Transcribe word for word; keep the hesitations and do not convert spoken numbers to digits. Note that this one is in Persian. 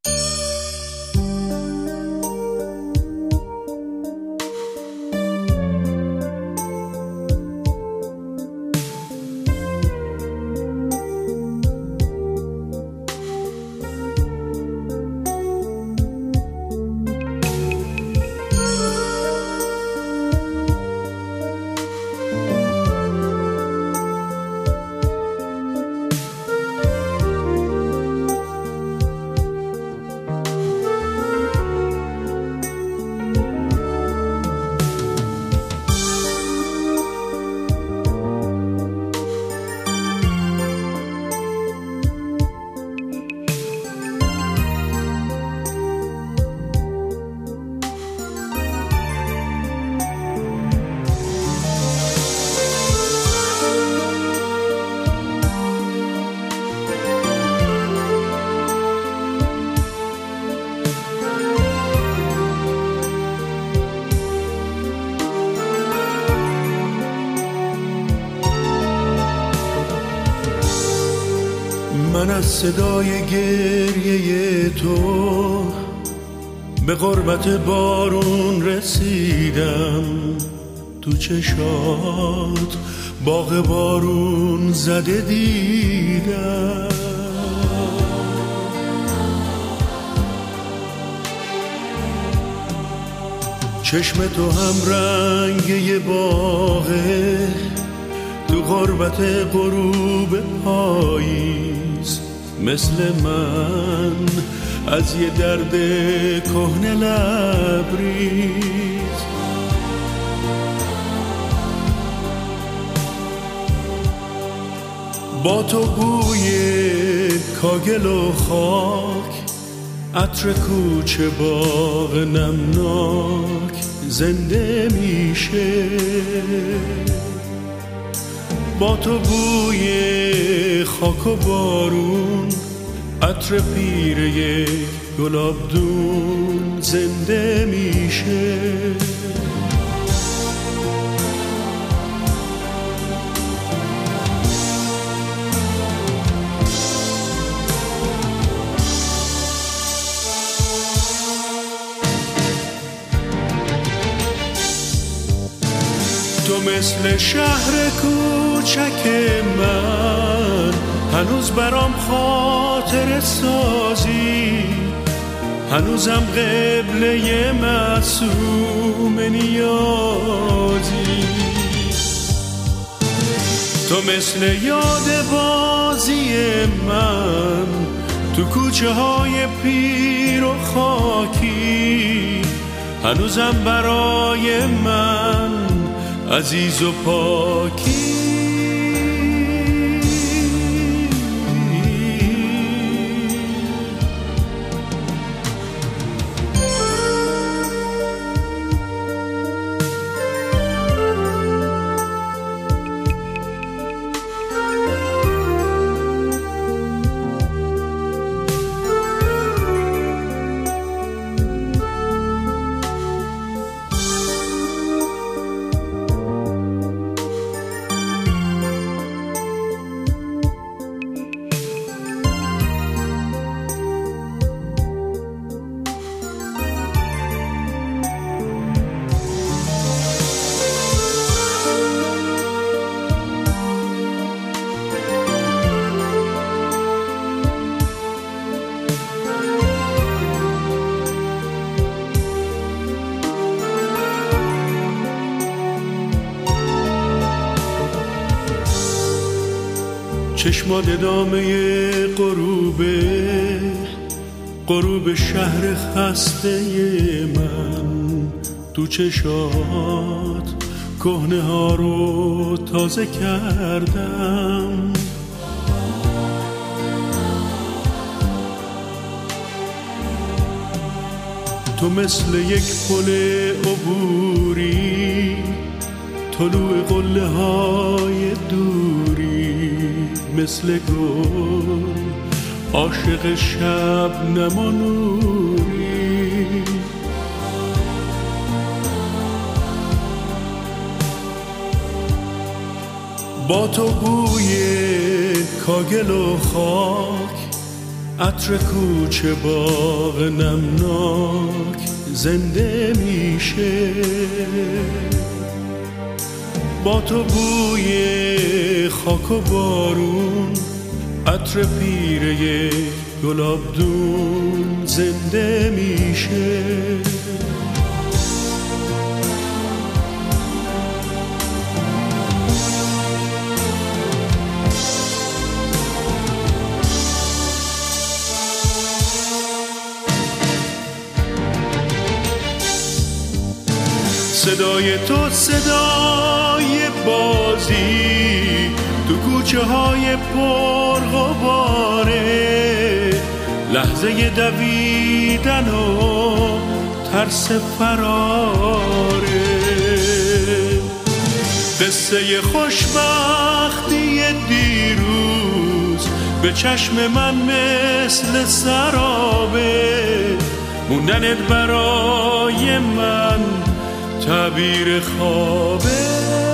من از صدای گریه تو به غربت بارون رسیدم، تو چشات باغ بارون زده دیدم. چشم تو هم رنگ یه باغه، تو غربت غروب پاییز، مثل من از یه درد کهنه لبریز. با تو بوی کاگل و خاک، عطر کوچه باغ نمناک زنده میشه. با تو بوی خاک و بارون، عطر پیر یک گلابدون زنده میشه. تو مثل شهر کوچک من، هنوز برام خاطر سازی، هنوزم قبله معصوم نیازی. تو مثل یاد بازی من، تو کوچه های پیر و خاکی، هنوزم برای من عزیز و پاکی. چشمات ادامه غروبه، غروب شهر خسته من، تو چشات کهنه ها رو تازه کردم. تو مثل یک پل عبوری، طلوع قله های دوری، مثل گل عاشق شبنم و نوری. با تو بوی کاگل و خاک، عطر کوچه باغ نمناک زنده میشه، با تو بوی خاک و بارون، عطر پیره گلابدون زنده میشه. صدای تو صدای بازی تو کوچه های پرغباره، لحظه دویدن و ترس فراره، قصه خوشبختی دیروز به چشم من مثل سرابه، موندنت برای من تعبیر خوابه.